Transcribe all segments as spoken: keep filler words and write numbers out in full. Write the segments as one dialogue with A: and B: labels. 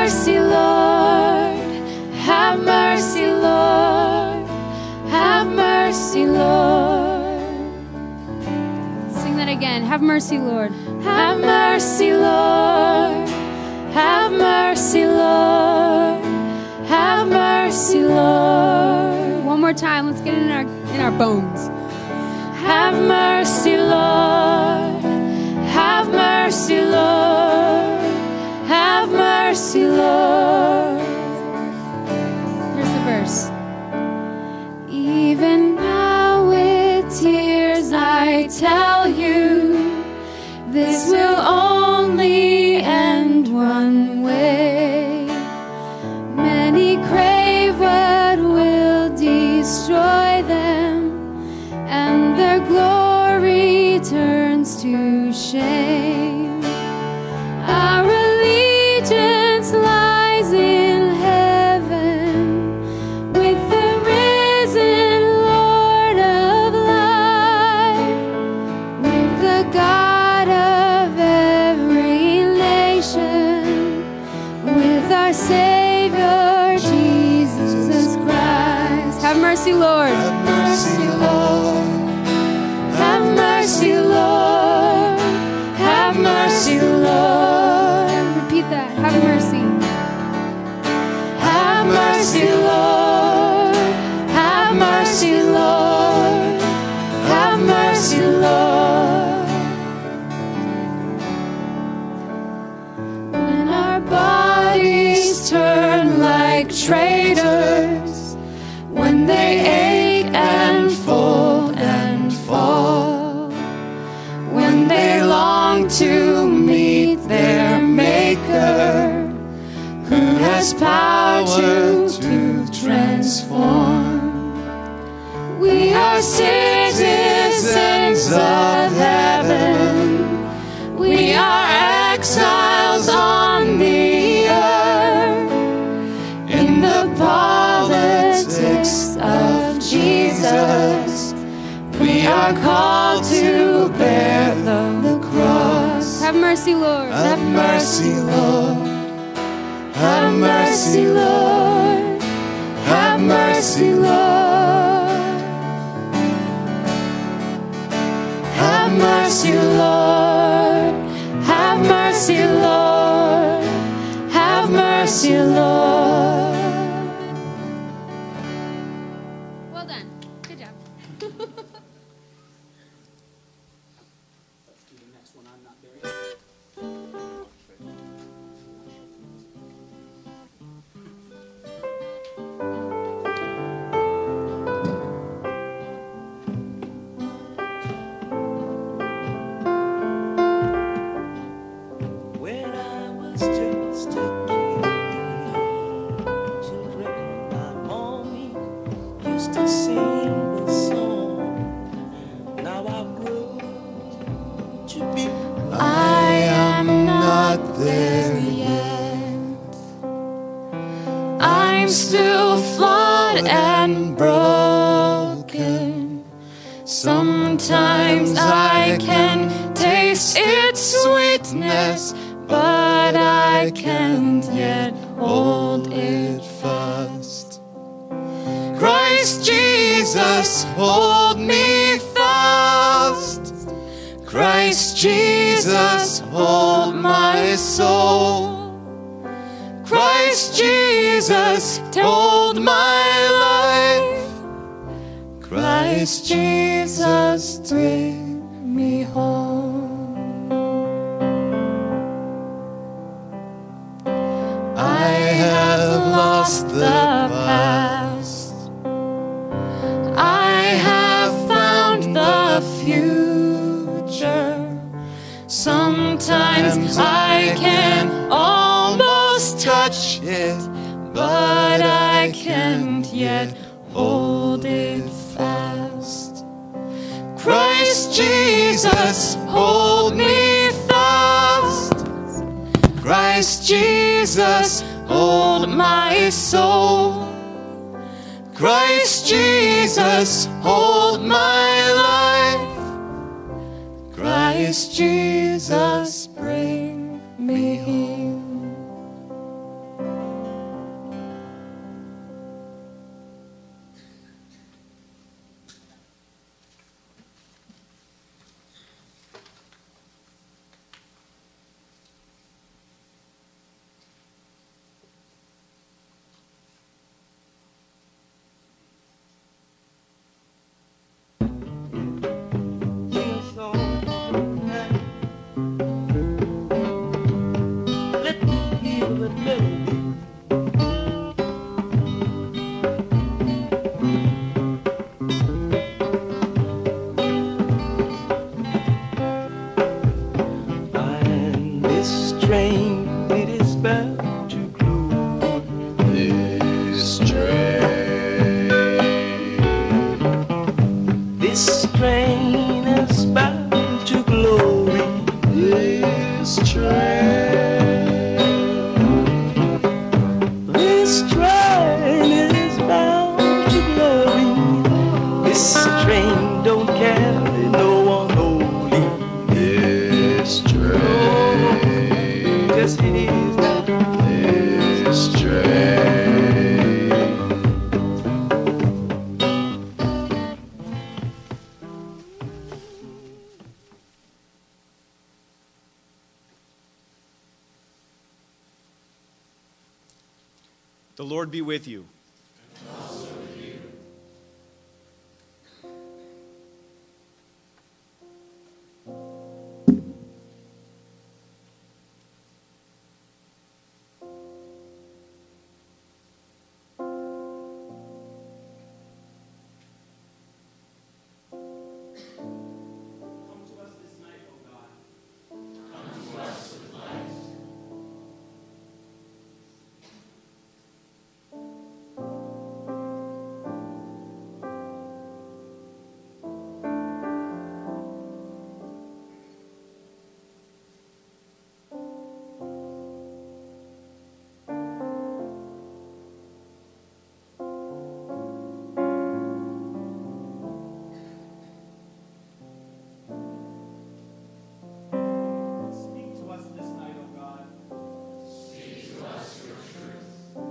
A: mercy, Lord. Have mercy, Lord. Have mercy, Lord.
B: Sing that again. Have mercy, Lord.
A: Have mercy, Lord. Have mercy, Lord. Have mercy, Lord.
B: One more time. Let's get it in our in our bones.
A: Have mercy, Lord. Have mercy, Lord. Have mercy, Lord.
B: Here's the verse.
A: Even now with tears I tell you, this will only end one way. Many crave what will destroy them, and their glory turns to shame. Our allegiance lies in heaven with the risen Lord of light, with the God of every nation, with our Savior Jesus Christ.
B: Have mercy, Lord.
C: Have mercy, Lord.
A: Have mercy, Lord. Have mercy, Lord.
B: Repeat that. Have mercy.
A: Have mercy, Lord. Have mercy, Lord. Have mercy, Lord. When our bodies turn like traitors, when they ache and fold and fall, when they long to meet their Maker, who has power to, to transform. We are citizens of heaven. We are exiles on the earth. In the politics of Jesus, we are called to bear the, the cross.
B: Have mercy, Lord.
C: Have mercy, Lord.
A: Have mercy, Lord. Have mercy, Lord. Have mercy, Lord. Have mercy, Lord. Have mercy, Lord.
B: Well done. Good job.
D: When I was just a kid, children my mommy used to sing this song. Now I've grown to be.
A: I am not there yet. I'm still flawed and broken. Sometimes I can taste its sweetness, but I can't yet hold it fast. Christ Jesus, hold me fast. Christ Jesus, hold my soul. Christ Jesus, hold my life. Christ Jesus, bring me home. I have lost the past. I have found the future. Sometimes I can almost touch it, but I can't yet hold it fast. Christ Jesus, hold me fast. Christ Jesus, hold my soul. Christ Jesus, hold my life. Christ Jesus, bring me home.
D: this train. This train is bound to glory. This train don't carry no one holy.
C: This train,
D: Just is that
C: this train.
E: The Lord be with you.
C: And also with you.
E: Come to us this night, O God.
C: Come to us with light.
E: Speak to us this night, O God.
C: Speak to us your truth.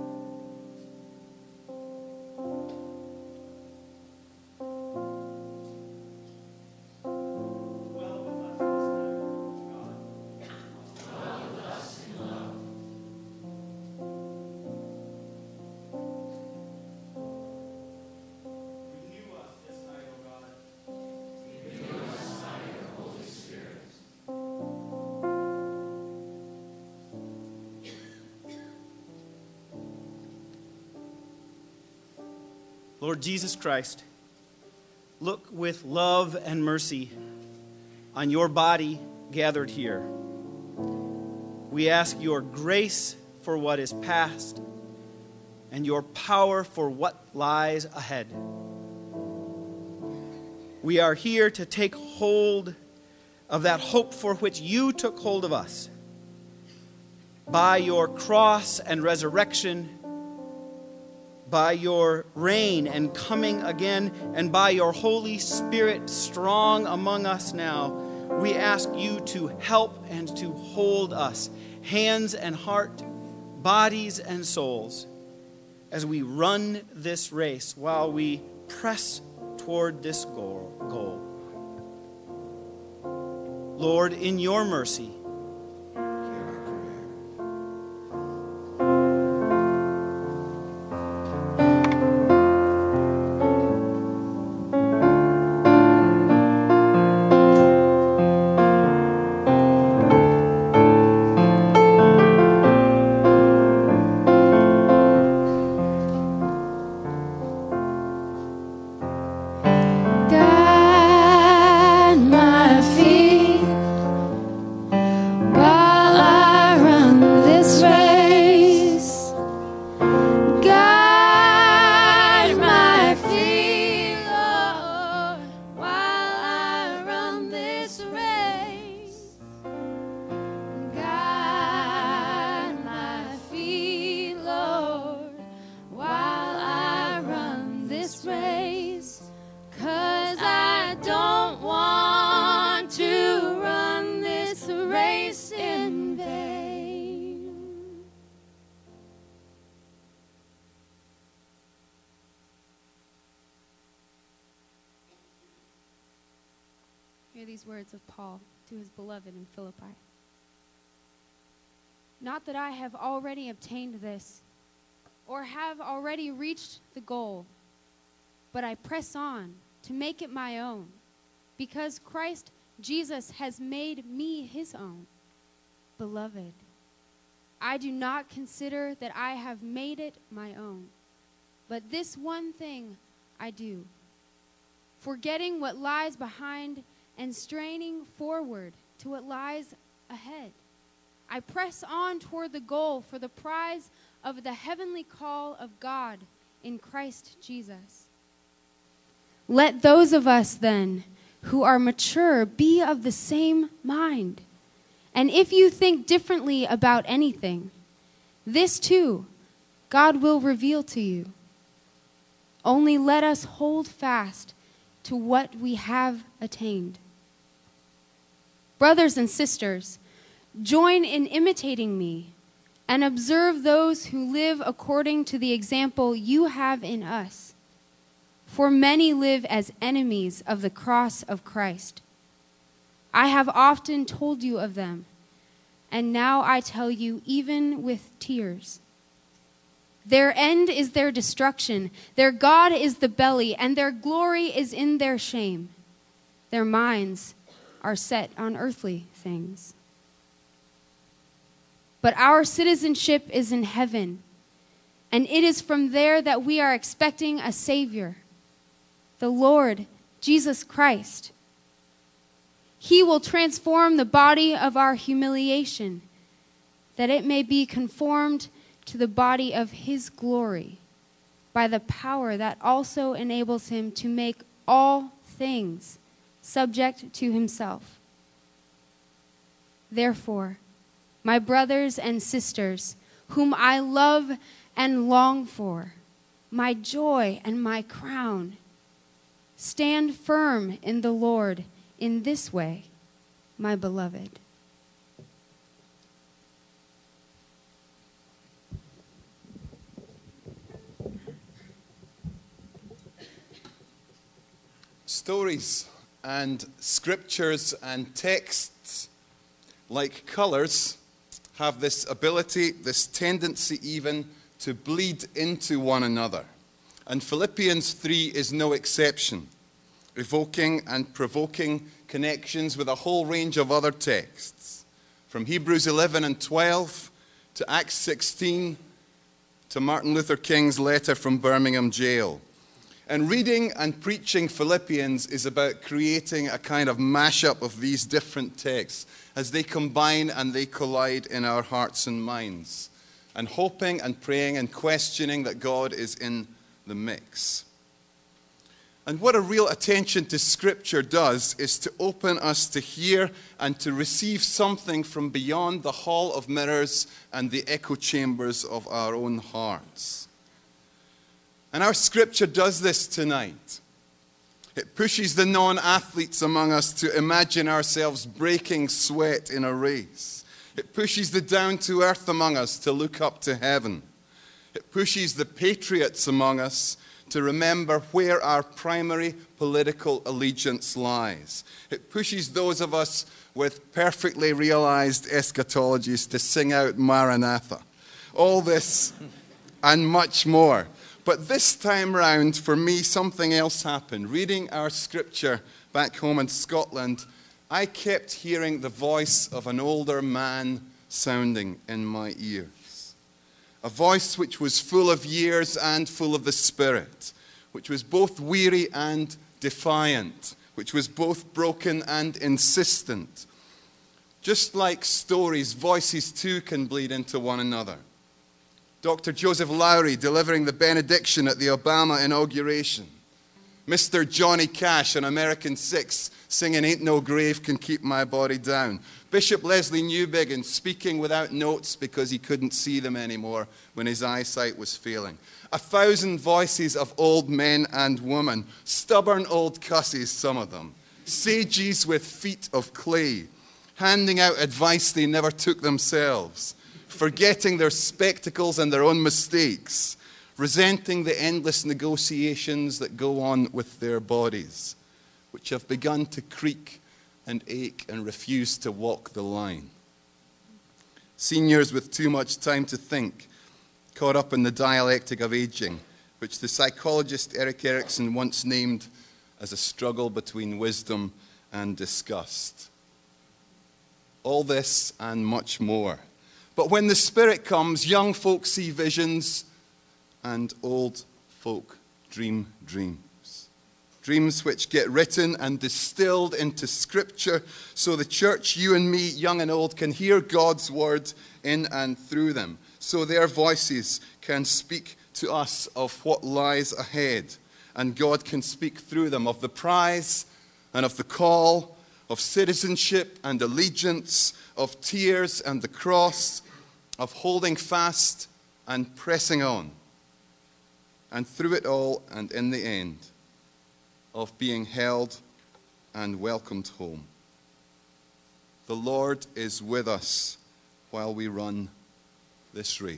E: Dwell with us this night, O God.
C: Dwell with us in love.
E: Renew us this night, O God.
C: Renew us by your Holy Spirit.
E: Lord Jesus Christ, look with love and mercy on your body gathered here. We ask your grace for what is past and your power for what lies ahead. We are here to take hold of that hope for which you took hold of us. By your cross and resurrection, by your reign and coming again, and by your Holy Spirit strong among us now, we ask you to help and to hold us, hands and heart, bodies and souls, as we run this race while we press toward this goal. goal. Lord, in your mercy,
C: Hear our prayer.
A: Guide my feet while I run this race. Guide my feet, Lord, while I run this race. Guide my feet, Lord, while I run this race. 'Cause I don't want to run this race in vain.
B: Hear these words of Paul to his beloved in Philippi. Not that I have already obtained this, or have already reached the goal, but I press on to make it my own, because Christ Jesus has made me his own. Beloved, I do not consider that I have made it my own, but this one thing I do, forgetting what lies behind and straining forward to what lies ahead. I press on toward the goal for the prize of the heavenly call of God in Christ Jesus. Let those of us then who are mature be of the same mind. And if you think differently about anything, this too God will reveal to you. Only let us hold fast to what we have attained. Brothers and sisters, join in imitating me and observe those who live according to the example you have in us. For many live as enemies of the cross of Christ. I have often told you of them, and now I tell you even with tears. Their end is their destruction. Their God is the belly, and their glory is in their shame. Their minds are set on earthly things. But our citizenship is in heaven, and it is from there that we are expecting a Savior, the Lord Jesus Christ. He will transform the body of our humiliation, that it may be conformed to the body of his glory, by the power that also enables him to make all things subject to himself. Therefore, my brothers and sisters, whom I love and long for, my joy and my crown, stand firm in the Lord in this way, my beloved.
F: Stories and scriptures and texts, like colors, have this ability, this tendency even, to bleed into one another. And Philippians three is no exception, evoking and provoking connections with a whole range of other texts, from Hebrews eleven and twelve to Acts sixteen to Martin Luther King's letter from Birmingham jail. And reading and preaching Philippians is about creating a kind of mashup of these different texts as they combine and they collide in our hearts and minds, and hoping and praying and questioning that God is in the mix. And what a real attention to Scripture does is to open us to hear and to receive something from beyond the hall of mirrors and the echo chambers of our own hearts. And our Scripture does this tonight. It pushes the non-athletes among us to imagine ourselves breaking sweat in a race. It pushes the down-to-earth among us to look up to heaven. It pushes the patriots among us to remember where our primary political allegiance lies. It pushes those of us with perfectly realized eschatologies to sing out Maranatha. All this and much more. But this time round, for me, something else happened. Reading our scripture back home in Scotland, I kept hearing the voice of an older man sounding in my ears. A voice which was full of years and full of the Spirit, which was both weary and defiant, which was both broken and insistent. Just like stories, voices too can bleed into one another. Doctor Joseph Lowry delivering the benediction at the Obama inauguration. Mister Johnny Cash on American Six singing Ain't No Grave Can Keep My Body Down. Bishop Leslie Newbigin speaking without notes because he couldn't see them anymore when his eyesight was failing. A thousand voices of old men and women, stubborn old cusses, some of them. Sages with feet of clay, handing out advice they never took themselves, forgetting their spectacles and their own mistakes, resenting the endless negotiations that go on with their bodies, which have begun to creak and ache and refuse to walk the line. Seniors with too much time to think, caught up in the dialectic of aging, which the psychologist Erik Erikson once named as a struggle between wisdom and disgust. All this and much more. But when the Spirit comes, young folk see visions and old folk dream dreams. Dreams which get written and distilled into Scripture so the church, you and me, young and old, can hear God's word in and through them. So their voices can speak to us of what lies ahead. And God can speak through them of the prize and of the call, of citizenship and allegiance, of tears and the cross, of holding fast and pressing on. And through it all, and in the end, of being held and welcomed home. The Lord is with us while we run this race.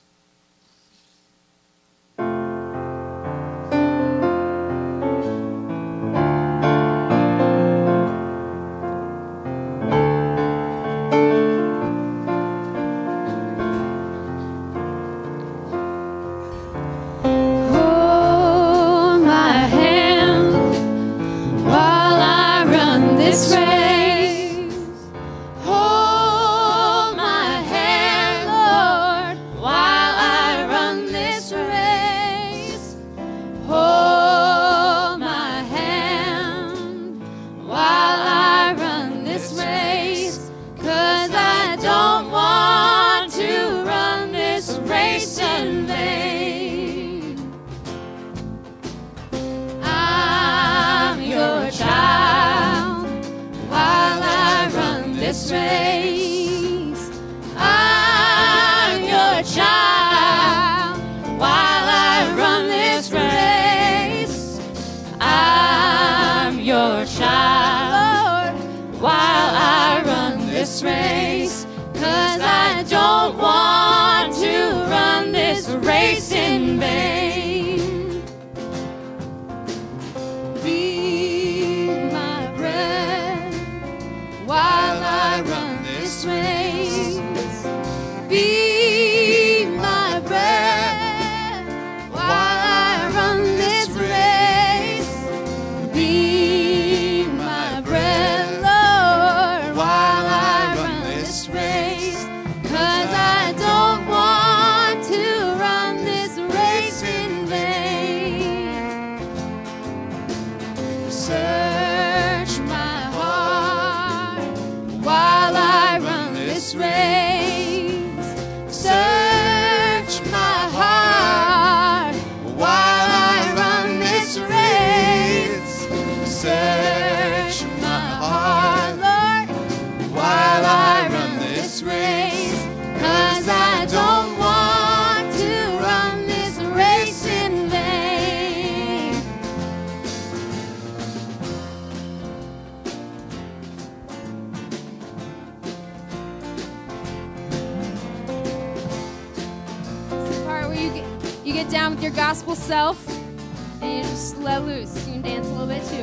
B: Down with your gospel self, and you just let loose. You can dance a little bit too.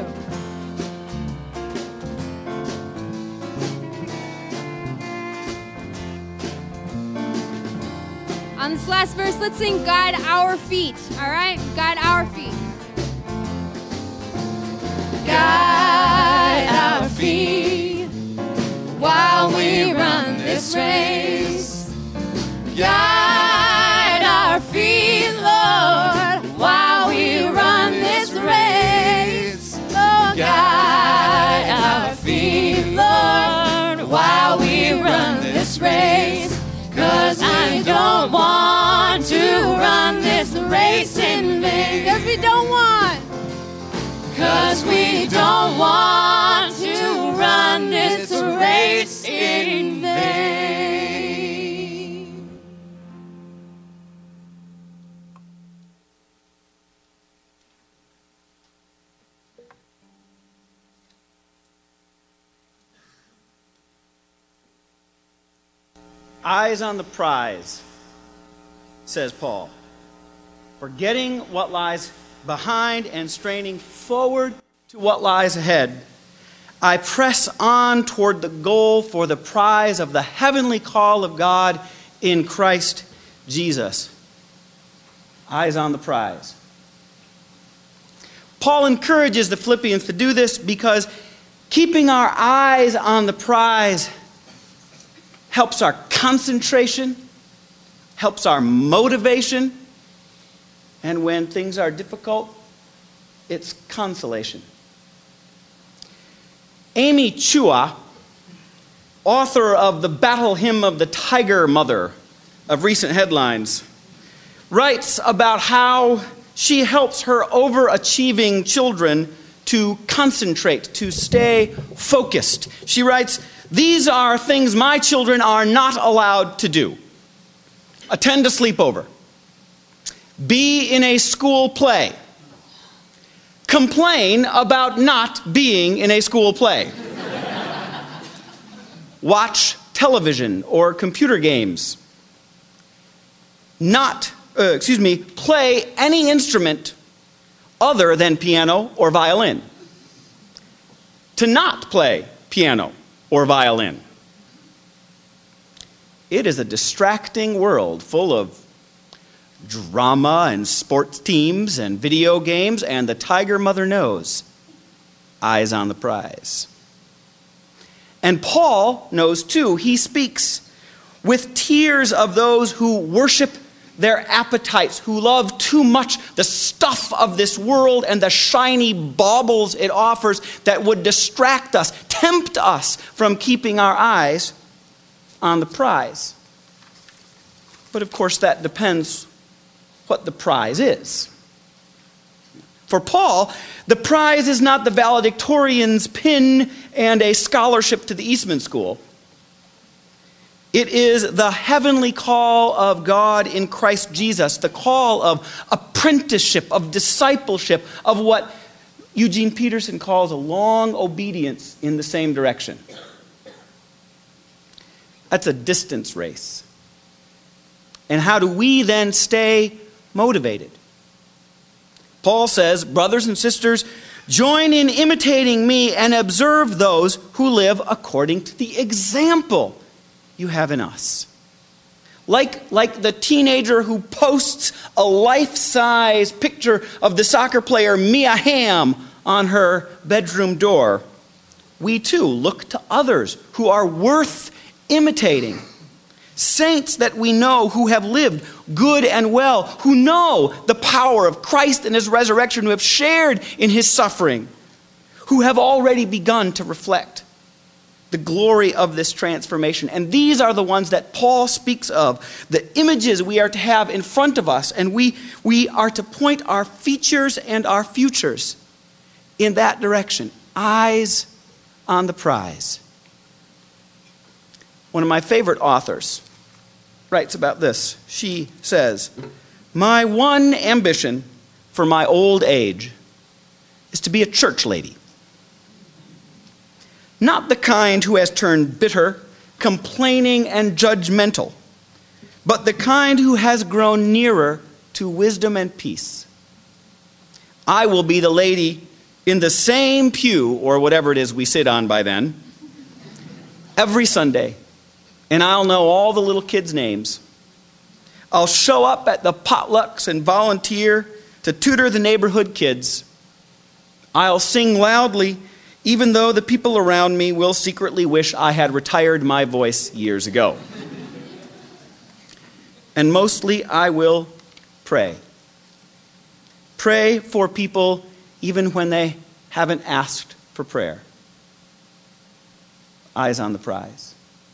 B: On this last verse, let's sing Guide Our Feet, all right? Guide our feet.
A: Guide our feet while we run this race. Guide our feet, Lord, while we run this race. Oh, guide our feet, Lord, while we run this race. 'Cause I don't want to run this race in vain.
B: 'Cause we don't want.
A: 'Cause we don't want to run this race in vain.
E: Eyes on the prize, says Paul, forgetting what lies behind and straining forward to what lies ahead. I press on toward the goal for the prize of the heavenly call of God in Christ Jesus. Eyes on the prize. Paul encourages the Philippians to do this because keeping our eyes on the prize helps our concentration, helps our motivation, and when things are difficult, it's consolation. Amy Chua, author of the Battle Hymn of the Tiger Mother of recent headlines, writes about how she helps her overachieving children to concentrate, to stay focused. She writes, "These are things my children are not allowed to do. Attend a sleepover. Be in a school play. Complain about not being in a school play. Watch television or computer games. Not, uh, excuse me, play any instrument other than piano or violin. To not play piano or violin." It is a distracting world full of drama and sports teams and video games, and the tiger mother knows, eyes on the prize. And Paul knows too. He speaks with tears of those who worship their appetites, who love too much the stuff of this world and the shiny baubles it offers that would distract us, tempt us from keeping our eyes on the prize. But of course, that depends what the prize is. For Paul, the prize is not the valedictorian's pin and a scholarship to the Eastman School. It is the heavenly call of God in Christ Jesus, the call of apprenticeship, of discipleship, of what Eugene Peterson calls a long obedience in the same direction. That's a distance race. And how do we then stay motivated? Paul says, "Brothers and sisters, join in imitating me and observe those who live according to the example you have in us." Like, like the teenager who posts a life-size picture of the soccer player Mia Hamm on her bedroom door, we too look to others who are worth imitating. Saints that we know who have lived good and well, who know the power of Christ and his resurrection, who have shared in his suffering, who have already begun to reflect the glory of this transformation. And these are the ones that Paul speaks of, the images we are to have in front of us, and we, we are to point our features and our futures in that direction. Eyes on the prize. One of my favorite authors writes about this. She says, "My one ambition for my old age is to be a church lady. Not the kind who has turned bitter, complaining, and judgmental, but the kind who has grown nearer to wisdom and peace. I will be the lady in the same pew, or whatever it is we sit on by then, every Sunday. And I'll know all the little kids' names. I'll show up at the potlucks and volunteer to tutor the neighborhood kids. I'll sing loudly, even though the people around me will secretly wish I had retired my voice years ago. And mostly I will pray. Pray for people even when they haven't asked for prayer. Eyes on the prize."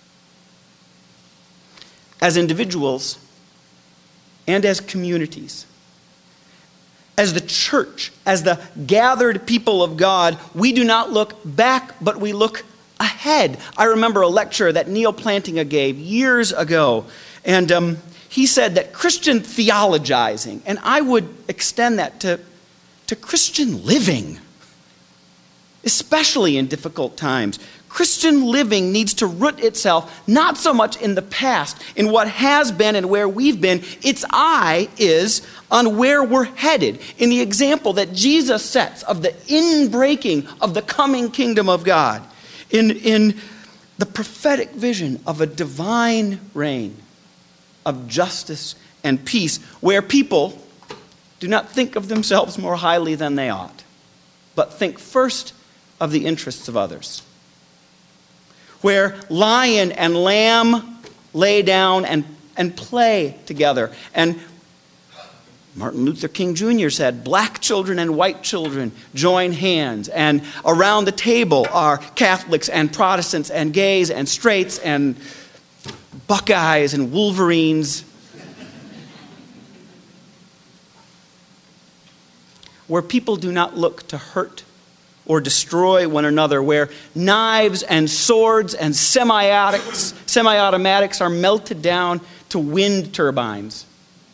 E: As individuals and as communities, as the church, as the gathered people of God, we do not look back, but we look ahead. I remember a lecture that Neil Plantinga gave years ago, and um, he said that Christian theologizing, and I would extend that to, to Christian living, especially in difficult times. Christian living needs to root itself not so much in the past, in what has been and where we've been. Its eye is on where we're headed, in the example that Jesus sets of the inbreaking of the coming kingdom of God, in, in the prophetic vision of a divine reign of justice and peace, where people do not think of themselves more highly than they ought, but think first of the interests of others. Where lion and lamb lay down and, and play together. And Martin Luther King Junior said, black children and white children join hands. And around the table are Catholics and Protestants and gays and straights and Buckeyes and Wolverines. Where people do not look to hurt or destroy one another, where knives and swords and semi-automatics, semi-automatics are melted down to wind turbines,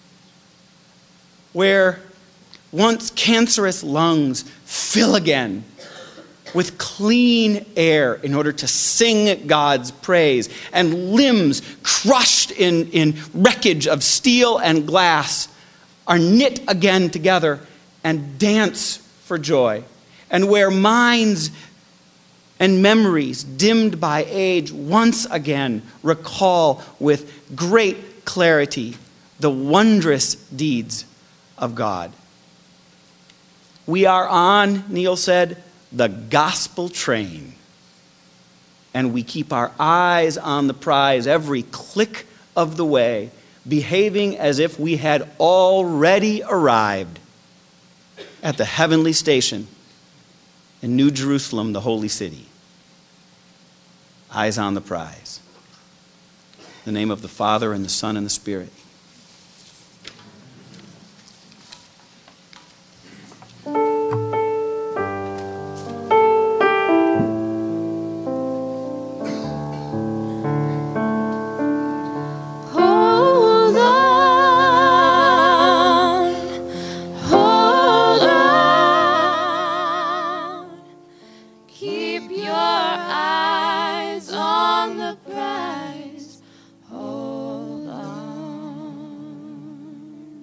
E: where once cancerous lungs fill again with clean air in order to sing God's praise, and limbs crushed in, in wreckage of steel and glass are knit again together and dance for joy, and where minds and memories dimmed by age once again recall with great clarity the wondrous deeds of God. We are on, Neil said, the gospel train, and we keep our eyes on the prize every click of the way, behaving as if we had already arrived at the heavenly station in New Jerusalem, the holy city. Eyes on the prize. In the name of the Father, and the Son, and the Spirit.
A: Hold on, hold on. Keep your eyes on the prize. Hold on.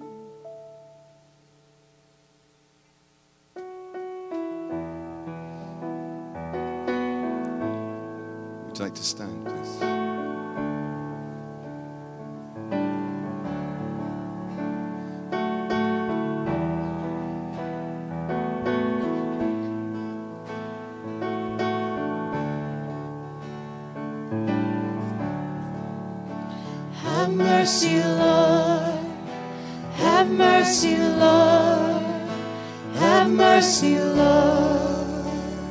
F: Would you like to stand, please?
A: Have mercy, Lord. Have mercy, Lord. Have mercy, Lord.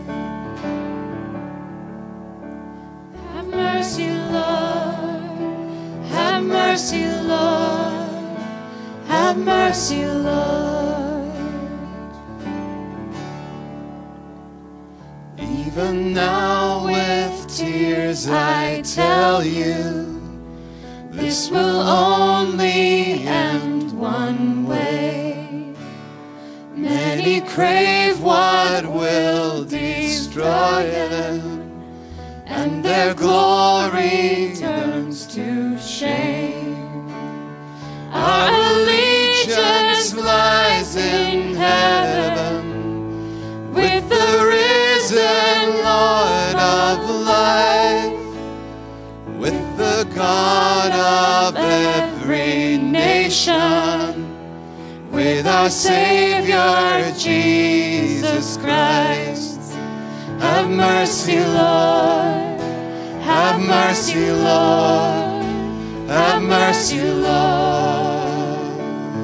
A: Have mercy, Lord. Have mercy, Lord. Have mercy, Lord.
F: Even now with tears I tell you,
A: This will only end one way. Many crave what will destroy them, and their glory turns to shame. Our allegiance lies in heaven with the risen Lord of life, with the God of every nation, with our Savior Jesus Christ. Have mercy, Lord. Have mercy, Lord. Have mercy, Lord.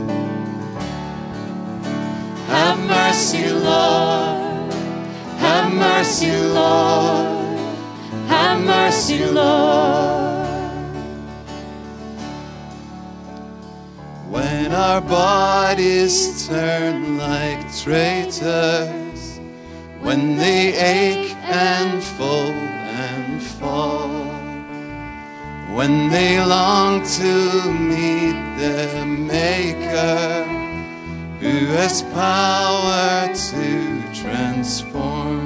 A: Have mercy, Lord. Have mercy, Lord. Have mercy, Lord.
F: when our bodies turn like traitors, when they ache and fold and fall, when they long to meet their Maker, who has power to transform.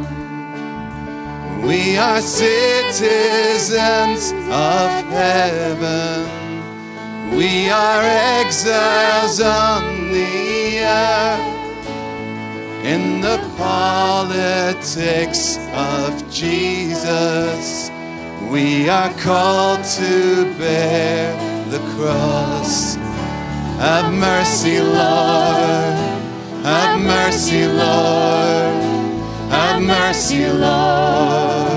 F: We are citizens of heaven. We are exiles on the earth, in the politics of Jesus. We are called to bear the cross. Have mercy, Lord. Have mercy, Lord. Have mercy, Lord.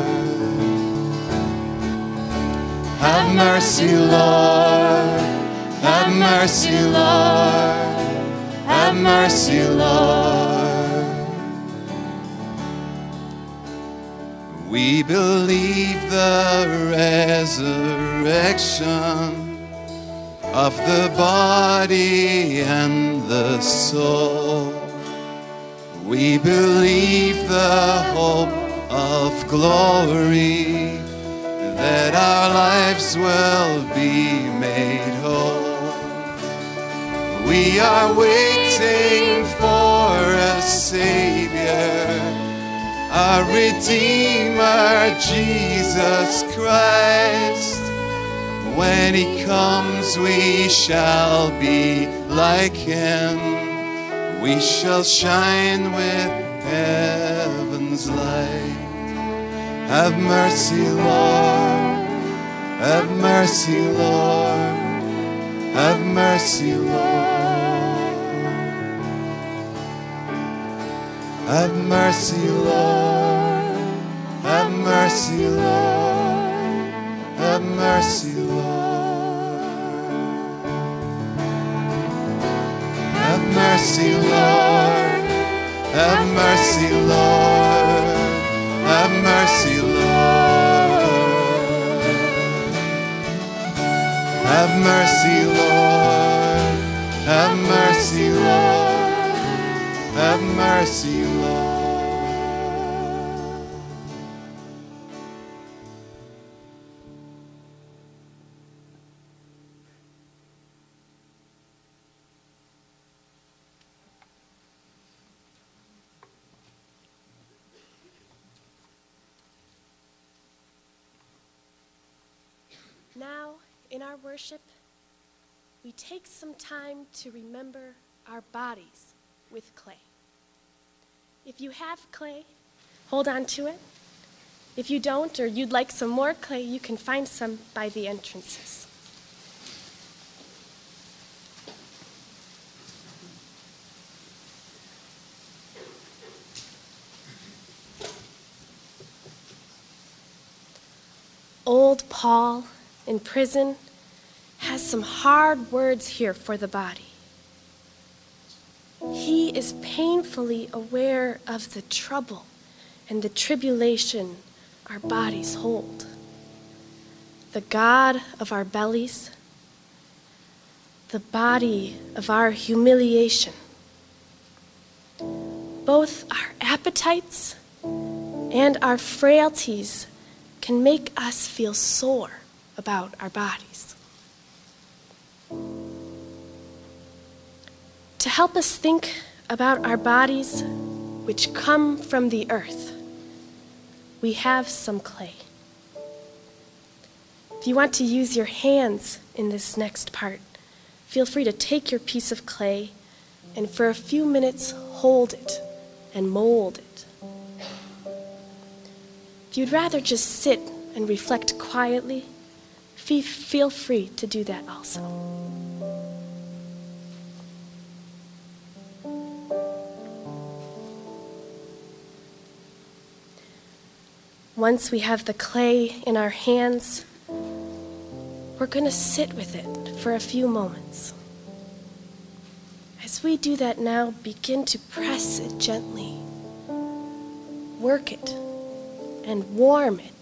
F: Have mercy, Lord. Have mercy, Lord. Have mercy, Lord. We believe the resurrection of the body and the soul. We believe the hope of glory, that our lives will be made whole. We are waiting for a Savior, our Redeemer, Jesus Christ. When He comes, we shall be like Him. We shall shine with heaven's light. Have mercy, Lord. Have mercy, Lord. Have mercy, Lord. Have mercy, Lord. Have mercy, Lord. Have mercy, Lord. Have mercy, Lord. Have mercy, Lord. Have mercy, Lord. Have mercy, Lord. Have mercy, Lord. Have mercy, Lord.
G: Now, in our worship, we take some time to remember our bodies with clay. If you have clay, hold on to it. If you don't, or you'd like some more clay, you can find some by the entrances. Old Paul in prison has some hard words here for the body. He is painfully aware of the trouble and the tribulation our bodies hold. The God of our bellies, the body of our humiliation. Both our appetites and our frailties can make us feel sore about our bodies. To help us think about our bodies, which come from the earth, we have some clay. If you want to use your hands in this next part, feel free to take your piece of clay and for a few minutes hold it and mold it. If you'd rather just sit and reflect quietly, feel free to do that also. Once we have the clay in our hands, we're going to sit with it for a few moments. As we do that now, begin to press it gently, work it, and warm it.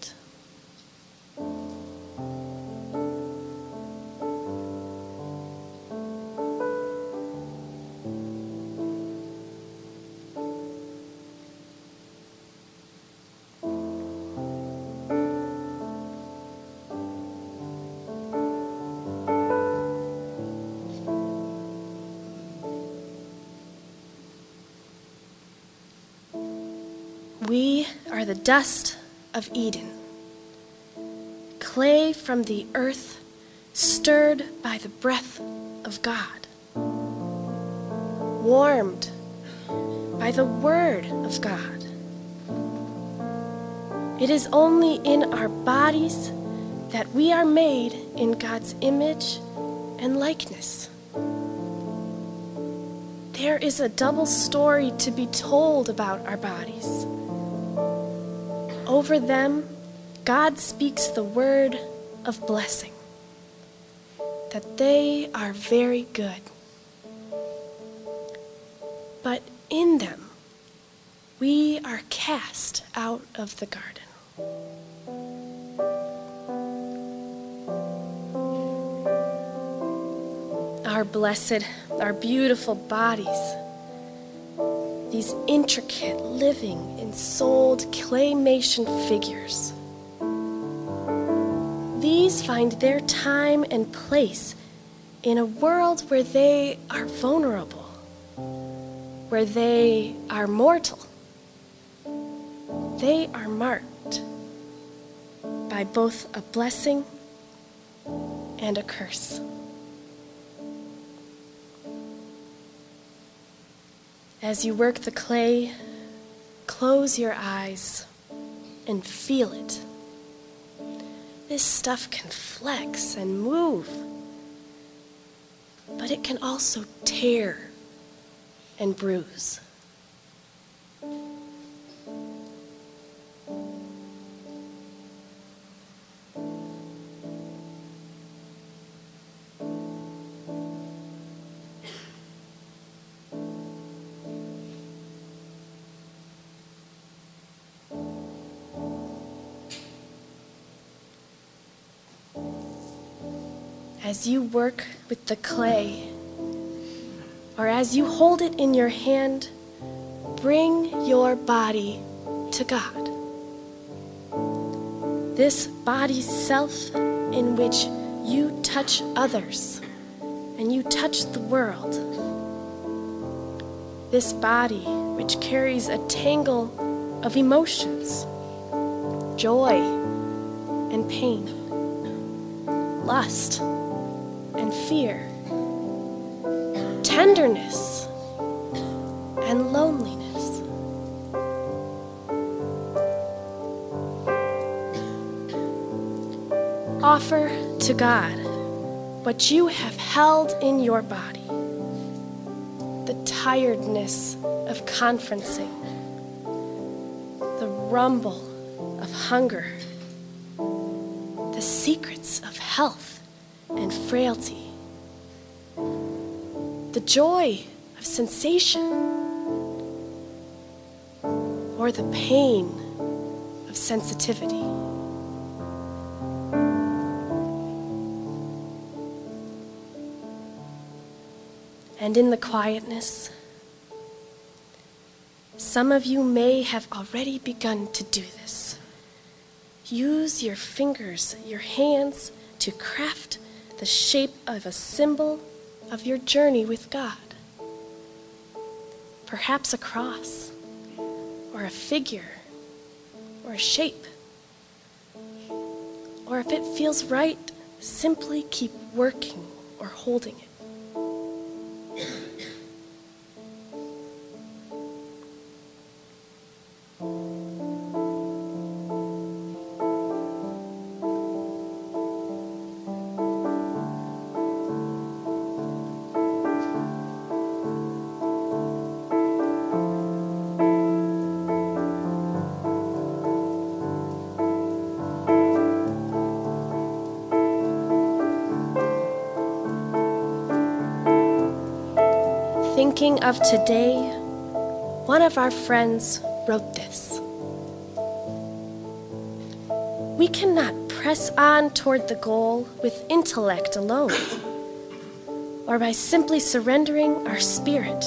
G: We are the dust of Eden, clay from the earth, stirred by the breath of God, warmed by the word of God. It is only in our bodies that we are made in God's image and likeness. There is a double story to be told about our bodies. Over them, God speaks the word of blessing, that they are very good. But in them, we are cast out of the garden. Our blessed, our beautiful bodies these intricate, living, ensouled claymation figures. These find their time and place in a world where they are vulnerable, where they are mortal. They are marked by both a blessing and a curse. As you work the clay, close your eyes and feel it. This stuff can flex and move, but it can also tear and bruise. As you work with the clay, or as you hold it in your hand, bring your body to God. This body self in which you touch others and you touch the world. This body which carries a tangle of emotions, joy and pain, lust and fear, tenderness and loneliness. Offer to God what you have held in your body, the tiredness of conferencing, the rumble of hunger, the secrets of health and frailty, the joy of sensation, or the pain of sensitivity. And in the quietness, some of you may have already begun to do this. Use your fingers, your hands, to craft the shape of a symbol of your journey with God. Perhaps a cross, or a figure, or a shape. Or if it feels right, simply keep working or holding it. Thinking of today, one of our friends wrote this. We cannot press on toward the goal with intellect alone, or by simply surrendering our spirit.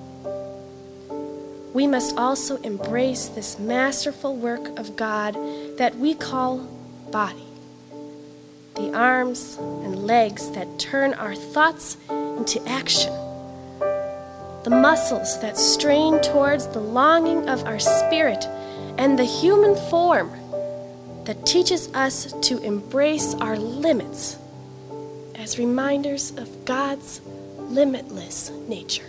G: We must also embrace this masterful work of God that we call body, the arms and legs that turn our thoughts into action, the muscles that strain towards the longing of our spirit, and the human form that teaches us to embrace our limits as reminders of God's limitless nature.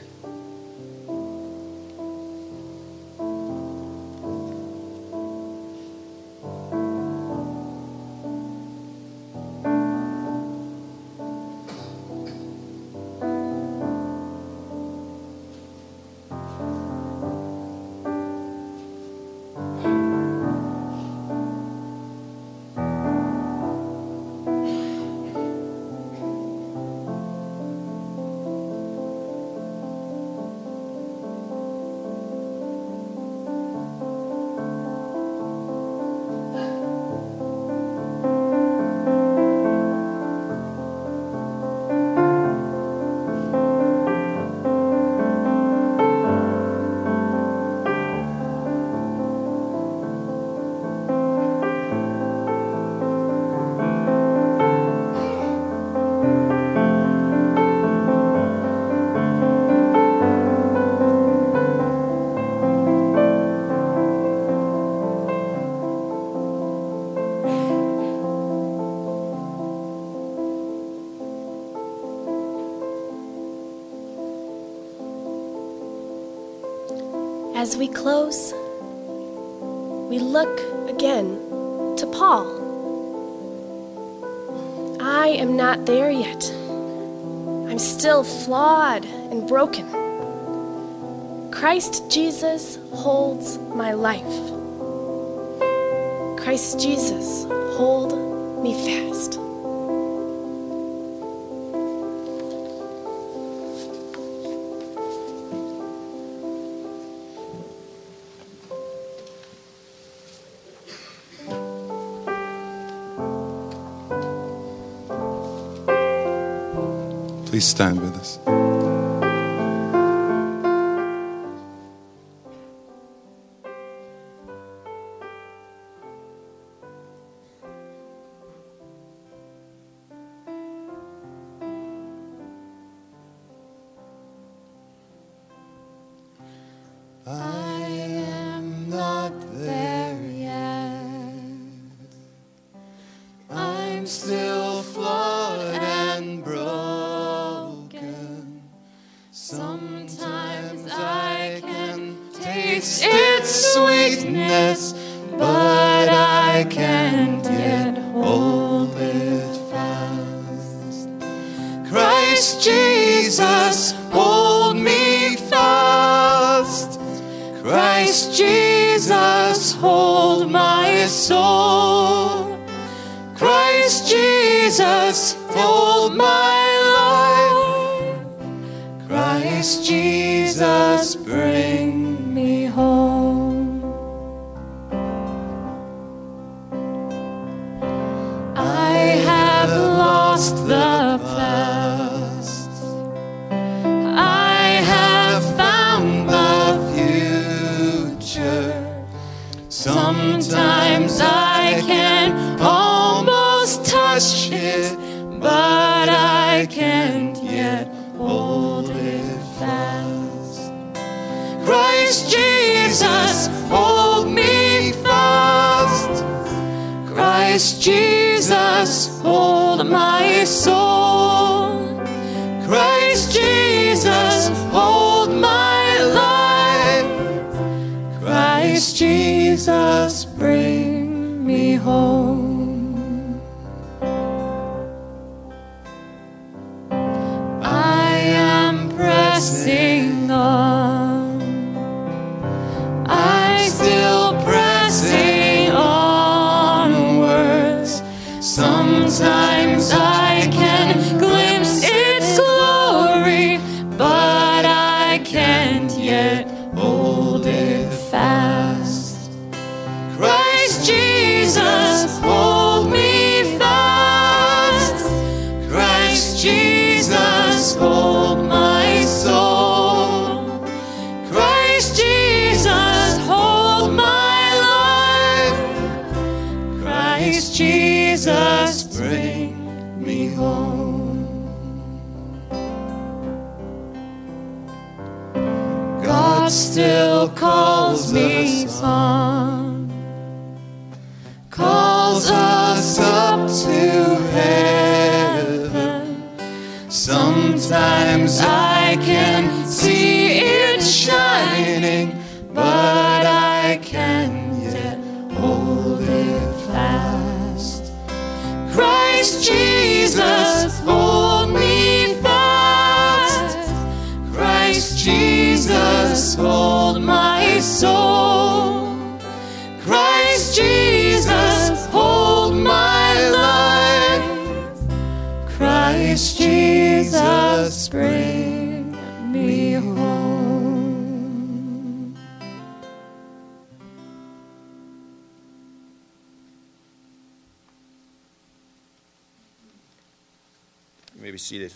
G: As we close, we look again to Paul. I am not there yet. I'm still flawed and broken. Christ Jesus holds my life. Christ Jesus, hold me fast.
F: Please stand with us.
A: I am not there yet. I'm still flawed and broken. Sometimes I can taste its sweetness, but I can't yet hold it fast. Christ Jesus, hold me fast. Christ Jesus, hold my soul. Christ Jesus, hold my life. Christ Jesus, bring me home. I have lost the past. I have found the future. Sometimes I can almost touch it, but I can't yet hold it fast. Christ Jesus, hold me fast. Christ Jesus, hold my soul. Christ Jesus, hold my life. Christ Jesus, bring me home. I am pressing on. I'm still pressing onwards. Sometimes I can glimpse its glory, but I can't yet hold it fast. Christ Jesus, hold me fast. Christ Jesus, hold my soul. Christ Jesus, hold my life. Christ Jesus, bring me home. God still calls me son, calls us up to heaven. Sometimes I can see it shining, but I can't yet hold it fast. Christ Jesus, hold me fast. Christ Jesus, hold my soul. Christ Jesus, hold my life. Christ Jesus, bring me home.
E: You may be seated.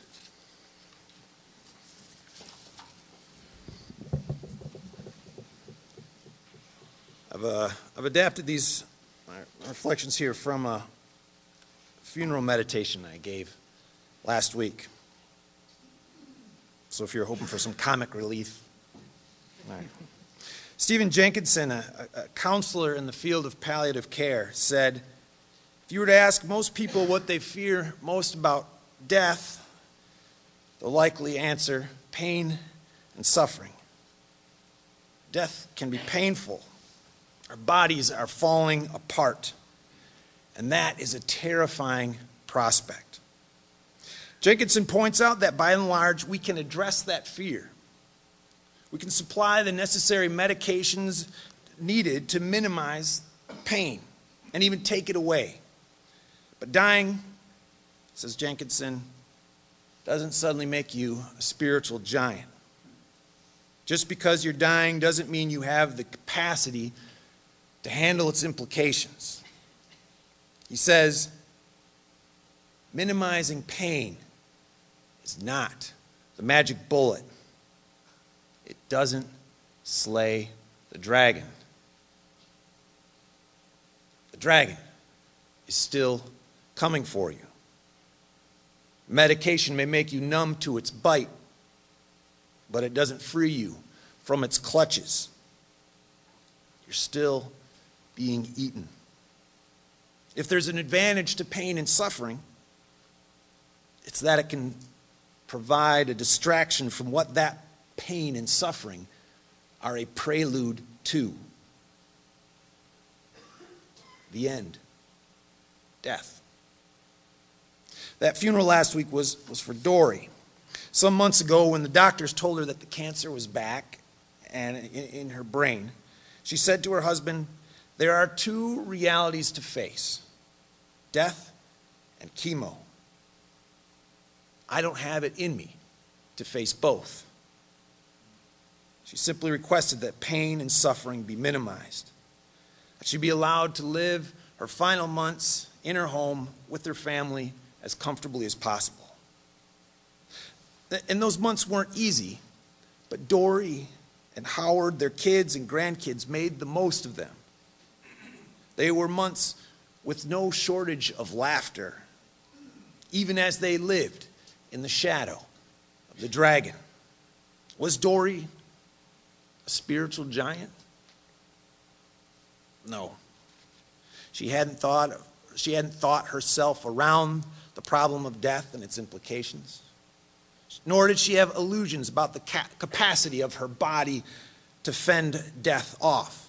E: I've, uh, I've adapted these reflections here from a funeral meditation I gave last week. So if you're hoping for some comic relief. All right. Stephen Jenkinson, a, a counselor in the field of palliative care, said, if you were to ask most people what they fear most about death, they'll likely answer pain and suffering.
H: Death can be painful. Our bodies are falling apart. And that is a terrifying prospect. Jenkinson points out that by and large, we can address that fear. We can supply the necessary medications needed to minimize pain and even take it away. But dying, says Jenkinson, doesn't suddenly make you a spiritual giant. Just because you're dying doesn't mean you have the capacity to handle its implications. He says, minimizing pain is not the magic bullet. It doesn't slay the dragon. The dragon is still coming for you. Medication may make you numb to its bite, but it doesn't free you from its clutches. You're still being eaten. If there's an advantage to pain and suffering, it's that it can provide a distraction from what that pain and suffering are a prelude to. The end. Death. That funeral last week was, was for Dory. Some months ago, when the doctors told her that the cancer was back and in, in her brain, she said to her husband, "There are two realities to face, death and chemo. I don't have it in me to face both." She simply requested that pain and suffering be minimized, that she be allowed to live her final months in her home with her family as comfortably as possible. And those months weren't easy, but Dory and Howard, their kids and grandkids, made the most of them. They were months with no shortage of laughter, even as they lived in the shadow of the dragon. Was Dory a spiritual giant? No. She hadn't thought, she hadn't thought herself around the problem of death and its implications. Nor did she have illusions about the ca- capacity of her body to fend death off.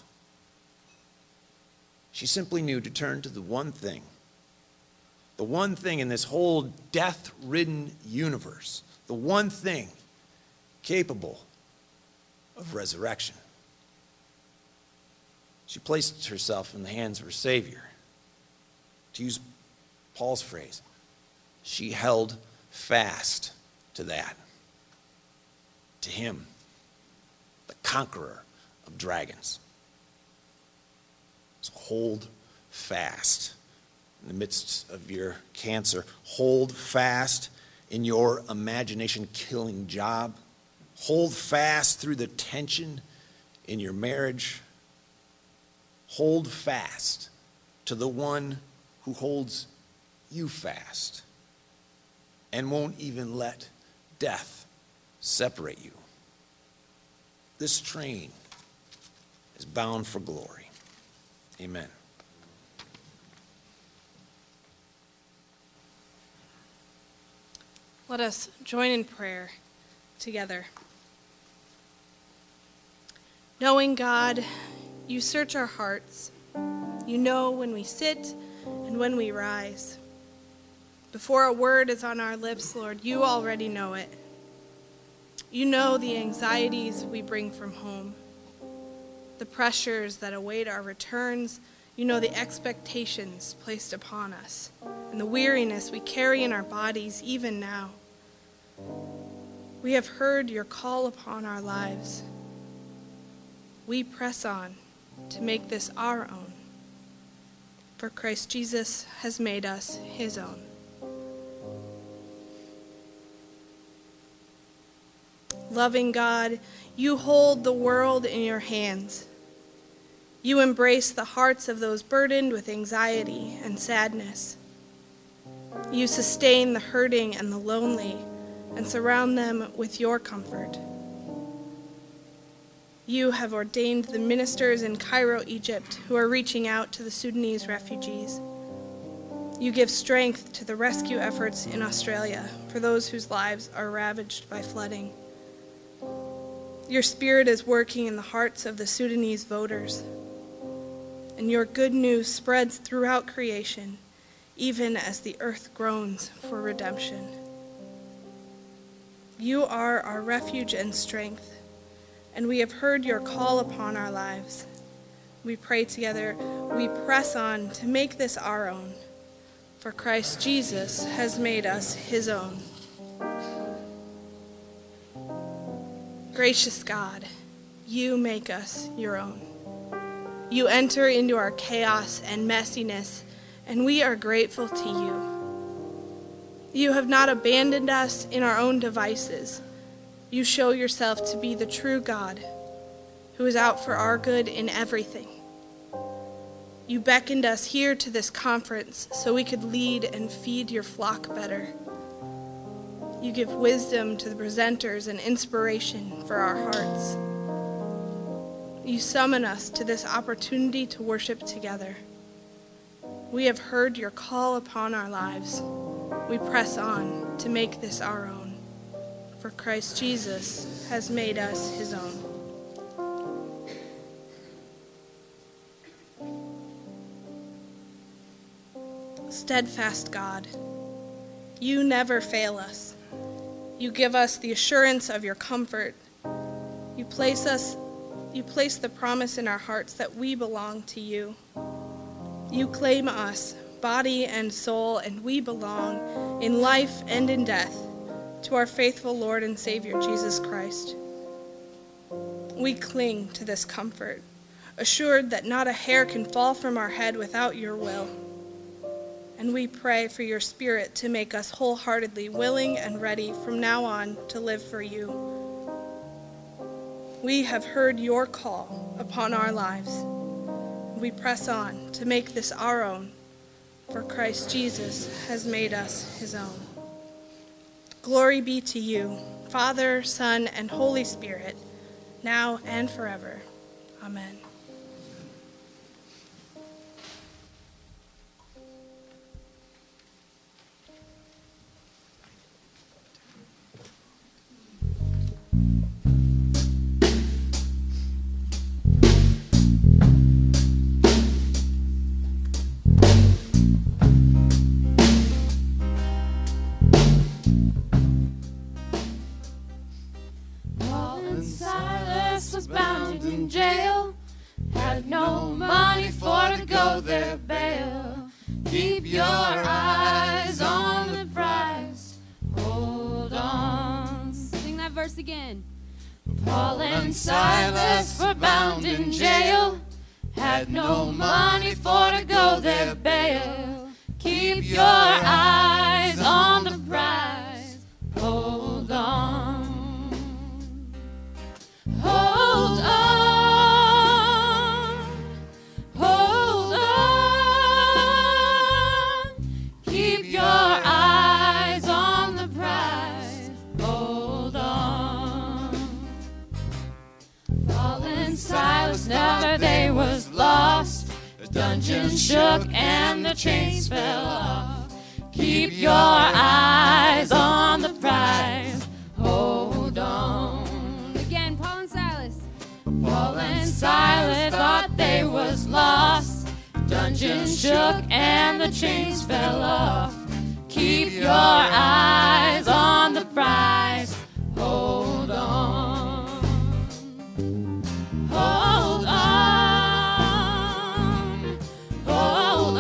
H: She simply knew to turn to the one thing, the one thing in this whole death-ridden universe, the one thing capable of resurrection. She placed herself in the hands of her Savior. To use Paul's phrase, she held fast to that, to him, the conqueror of dragons. So hold fast in the midst of your cancer. Hold fast in your imagination-killing job. Hold fast through the tension in your marriage. Hold fast to the one who holds you fast and won't even let death separate you. This train is bound for glory. Amen.
I: Let us join in prayer together. Knowing God, you search our hearts. You know when we sit and when we rise. Before a word is on our lips, Lord, you already know it. You know the anxieties we bring from home, the pressures that await our returns. You know the expectations placed upon us, and the weariness we carry in our bodies even now. We have heard your call upon our lives. We press on to make this our own, for Christ Jesus has made us his own. Loving God, you hold the world in your hands. You embrace the hearts of those burdened with anxiety and sadness. You sustain the hurting and the lonely and surround them with your comfort. You have ordained the ministers in Cairo, Egypt, who are reaching out to the Sudanese refugees. You give strength to the rescue efforts in Australia for those whose lives are ravaged by flooding. Your Spirit is working in the hearts of the Sudanese voters, and your good news spreads throughout creation, even as the earth groans for redemption. You are our refuge and strength, and we have heard your call upon our lives. We pray together, we press on to make this our own, for Christ Jesus has made us his own. Gracious God, you make us your own. You enter into our chaos and messiness, and we are grateful to you. You have not abandoned us in our own devices. You show yourself to be the true God, who is out for our good in everything. You beckoned us here to this conference so we could lead and feed your flock better. You give wisdom to the presenters and inspiration for our hearts. You summon us to this opportunity to worship together. We have heard your call upon our lives. We press on to make this our own, for Christ Jesus has made us his own. Steadfast God, you never fail us. You give us the assurance of your comfort. You place us, you place the promise in our hearts that we belong to you. You claim us, body and soul, and we belong in life and in death to our faithful Lord and Savior, Jesus Christ. We cling to this comfort, assured that not a hair can fall from our head without your will. And we pray for your Spirit to make us wholeheartedly willing and ready from now on to live for you. We have heard your call upon our lives. We press on to make this our own, for Christ Jesus has made us his own. Glory be to you, Father, Son, and Holy Spirit, now and forever. Amen.
A: Was bound in jail, had no money for to go their bail. Keep your eyes on the prize, hold on.
B: Sing that verse again.
A: Paul and Silas were bound in jail, had no money for to go their bail. Keep your eyes on the prize, hold on. Hold on, hold on, keep your eyes on the prize, hold on. Paul and Silas, never they was lost, the dungeon shook and the chains fell off. Keep your eyes on the prize, hold on. Paul and Silas thought they was lost. Dungeon shook and the chains fell off. Keep your eyes on the prize. Hold on. Hold on. Hold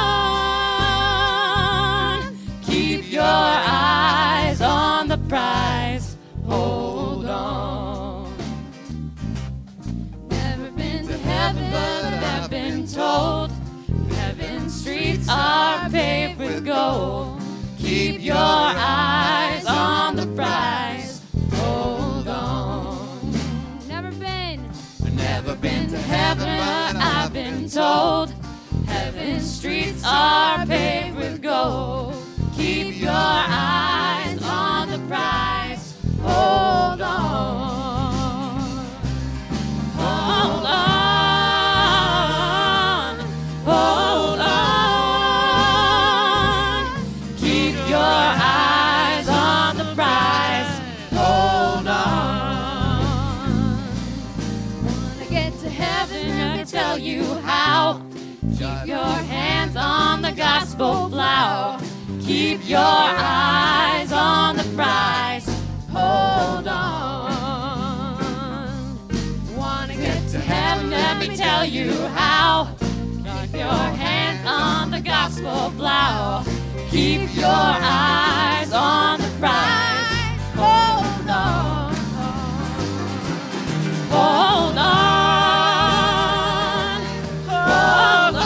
A: on. Keep your eyes on the prize. Hold on. But I've been told heaven's streets are paved with gold. Keep your eyes on the prize. Hold on.
B: Never been.
A: Never been to heaven, but I've been told heaven's streets are paved with gold. Keep your eyes on the prize. Hold on. Hold on. Hold on, keep your eyes on the prize. Hold on. gospel plow. Keep your eyes on the prize. Hold on. Wanna get to heaven? Let me tell you how. Keep your hands on the gospel plow. Keep your eyes on the prize. Hold on. Hold on. Hold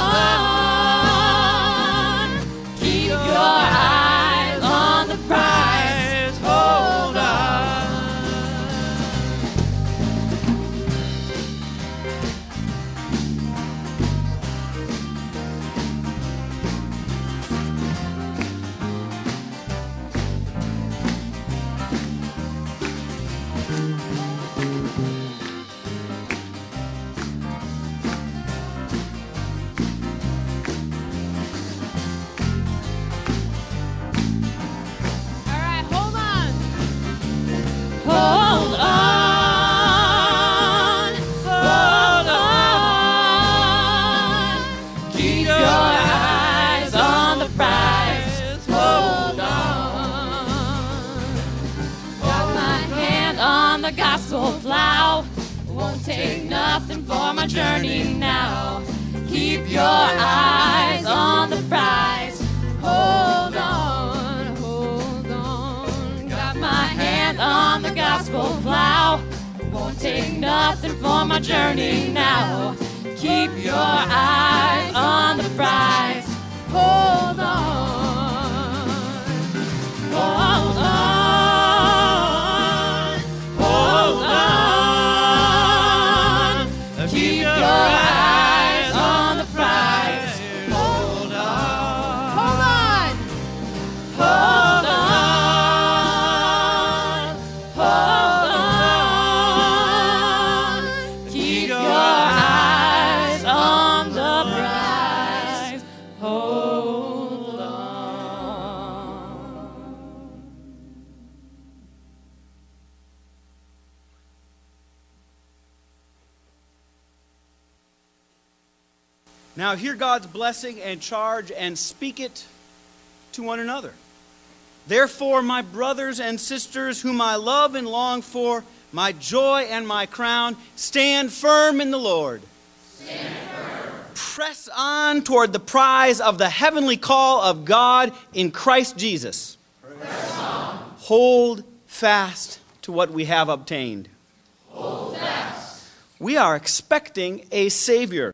A: on. Keep your eyes on the prize. Hold on.
B: All right, hold on.
A: Hold on, hold on. Keep your eyes on the prize. Hold on. Got my hand on the gospel plow. Won't take nothing for my journey now. Keep your eyes on the prize. Hold on, hold on. Got my hand on the gospel plow. Won't take nothing for my journey now. Keep your eyes on the prize. Hold on. Hold on. Hold on. Keep your eyes on the prize. Hold on.
B: Hold on.
A: Hold on, hold on. Keep your eyes on the prize. Hold on.
E: Now hear God's blessing and charge and speak it to one another. Therefore, my brothers and sisters, whom I love and long for, my joy and my crown, stand firm in the Lord. Stand firm. Press on toward the prize of the heavenly call of God in Christ Jesus. Press on. Hold fast to what we have obtained. Hold fast. We are expecting a Savior.